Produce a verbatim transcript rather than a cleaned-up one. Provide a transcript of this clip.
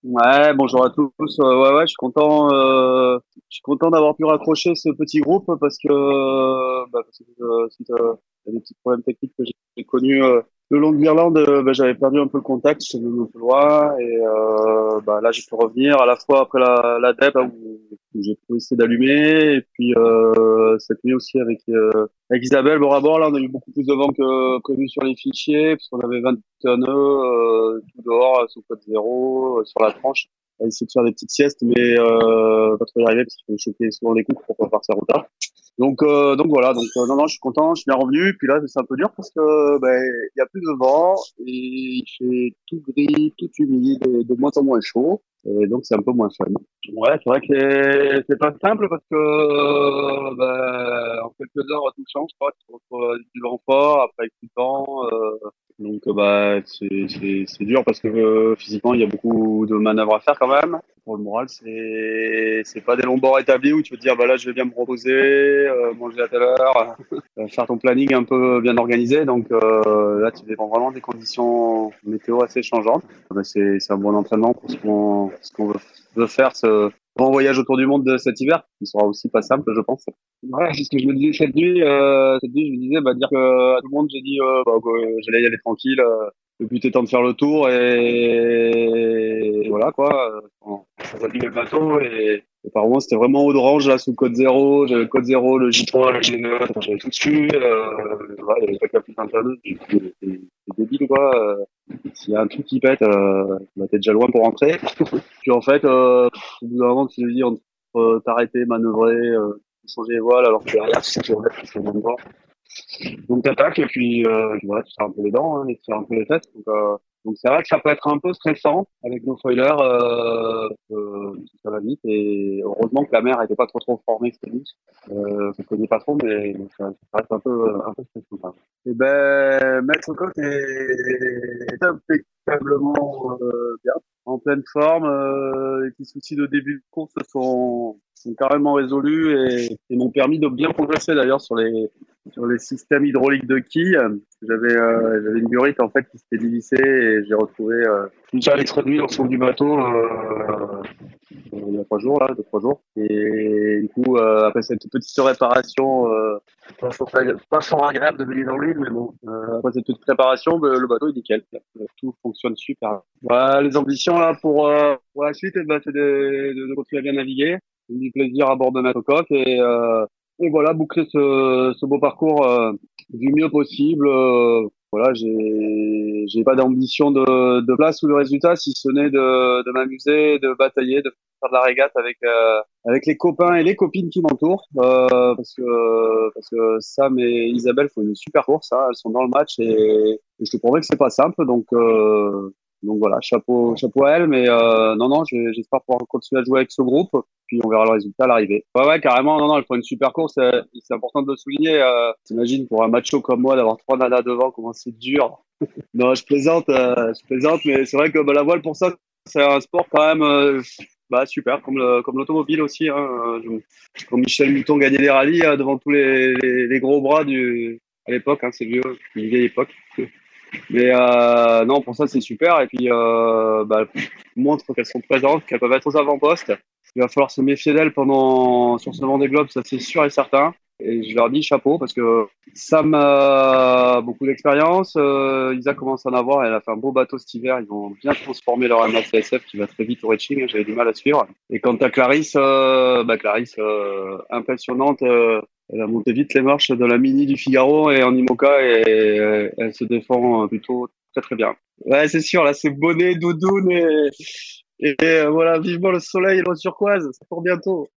Ouais, bonjour à tous. Euh, ouais, ouais, je suis content. Euh, je suis content d'avoir pu raccrocher ce petit groupe parce que, euh, bah, parce que euh, suite à à des petits problèmes techniques que j'ai connus euh, le long de l'Irlande, euh, bah, j'avais perdu un peu le contact. J'étais devenu un peu loin et euh, bah, là, j'ai pu revenir à la fois après la, la D E P hein, où, où j'ai pu essayer d'allumer et puis euh, cette nuit aussi avec euh, avec Isabelle Borabor. Là, on a eu beaucoup plus de vent que prévu sur les fichiers parce qu'on avait vingt et un nœuds euh, tout dehors euh, sous code zéro euh, sur la tranche à essayer de faire des petites siestes, mais euh, pas trop y arriver parce qu'il faut choquer souvent les coups pour pas faire sa retard. Donc, euh, donc voilà, donc euh, non, non, je suis content, je suis bien revenu. Puis là, c'est un peu dur parce que ben il y a plus de vent et il fait tout gris, tout humide, et de moins en moins chaud, et donc c'est un peu moins fun. Ouais, c'est vrai que c'est c'est pas simple parce que euh, ben, en quelques heures tout change, quoi. Tu te retrouves avec du vent fort, après avec du vent, euh, donc euh, bah c'est c'est c'est dur parce que euh, physiquement il y a beaucoup de manœuvres à faire quand même. Pour le moral, c'est c'est pas des longs bords établis où tu peux te dire bah là je vais bien me reposer, euh, manger à telle heure, euh, faire ton planning un peu bien organisé. Donc euh, là tu dépends vraiment des conditions météo assez changeantes. Ah bah, c'est c'est un bon entraînement pour ce qu'on ce qu'on veut, veut faire ce grand voyage autour du monde de cet hiver, qui sera aussi pas simple, je pense. Ouais, c'est ce que je me disais cette nuit. Euh, cette nuit, je me disais, bah, dire que à tout le monde, j'ai dit euh, bah, que j'allais y aller tranquille. Euh, le but étant de faire le tour et, et voilà quoi. Euh, On on a vu le bateau et, et par moment, c'était vraiment haut de range là sous le code zéro. J'avais le code zéro, le J trois, le J neuf, j'avais tout dessus. Euh, voilà, il y avait pas que la petite internet. C'est c'est- c'est débile quoi. Euh, S'il y a un truc qui pète, euh, bah, t'es déjà loin pour rentrer. Puis en fait, euh, au bout d'un moment, tu te dis entre euh, t'arrêter, manœuvrer, euh, changer les voiles alors que derrière, tu sais que c'est le même bord. Donc t'attaques et puis euh, voilà, tu tires un peu les dents, hein, et tu tires un peu les fesses. Donc euh, donc c'est vrai que ça peut être un peu stressant avec nos foilers, euh, euh, ça va vite et heureusement que la mer était pas trop trop formée cette nuit. Euh, je connais pas trop, mais donc, ça, ça reste un peu un peu stressant. Quoi. Et ben Maître Coq est impeccablement euh, bien, en pleine forme. Euh, les petits soucis de début de course sont sont carrément résolus et, et m'ont permis de bien progresser d'ailleurs sur les sur les systèmes hydrauliques de quilles. J'avais euh, j'avais une burite en fait qui s'était dévissée et j'ai retrouvé euh, une charge introduite dans le fond du bateau euh, il y a trois jours là, deux trois jours. Et du coup euh, après cette petite réparation, euh, pas fort, pas fort agréable de venir dans l'huile, mais bon euh, après cette petite préparation, le, le bateau il est nickel, tout fonctionne super. Voilà, les ambitions là pour, euh, pour la suite, eh ben, c'est de, de, de continuer à bien naviguer, du plaisir à bord de Maître Coq et euh, et voilà, boucler ce, ce beau parcours euh, du mieux possible. Euh, voilà, j'ai j'ai pas d'ambition de, de place ou de résultat, si ce n'est de, de m'amuser, de batailler, de faire de la régate avec euh, avec les copains et les copines qui m'entourent, euh, parce que parce que Sam et Isabelle font une super course, hein, elles sont dans le match et, et je te promets que c'est pas simple, donc euh, donc voilà, chapeau chapeau à elles, mais euh, non non, j'ai- j'espère pouvoir continuer à jouer avec ce groupe puis on verra le résultat à l'arrivée. Ouais, ouais, carrément, non, non, elle fera une super course, euh, c'est important de le souligner. Euh, T'imagines, pour un macho comme moi, d'avoir trois nanas devant, comment c'est dur. Non, je plaisante, euh, je plaisante, mais c'est vrai que bah, la voile, pour ça, c'est un sport quand même euh, bah, super, comme le, comme l'automobile aussi. Hein. Euh, je- Quand Michel Mouton gagnait les rallyes euh, devant tous les, les, les gros bras du, à l'époque, hein, c'est vieux, une vieille époque. Mais euh, non, pour ça, c'est super. Et puis, euh, bah, montre qu'elles sont présentes, qu'elles peuvent être aux avant-postes. Il va falloir se méfier d'elles pendant sur ce Vendée Globe, ça c'est sûr et certain. Et je leur dis chapeau parce que Sam a beaucoup d'expérience. Euh, Isa commence à en avoir. Elle a fait un beau bateau cet hiver. Ils vont bien transformer leur M A C S F qui va très vite au reaching. Hein, j'avais du mal à suivre. Et quant à Clarisse, euh, bah Clarisse, euh, impressionnante. Euh, elle a monté vite les marches de la Mini du Figaro et en IMOCA et euh, elle se défend plutôt très très bien. Ouais, c'est sûr, là c'est bonnet, doudoune et, et euh, voilà, vivement le soleil et l'eau turquoise, c'est pour bientôt.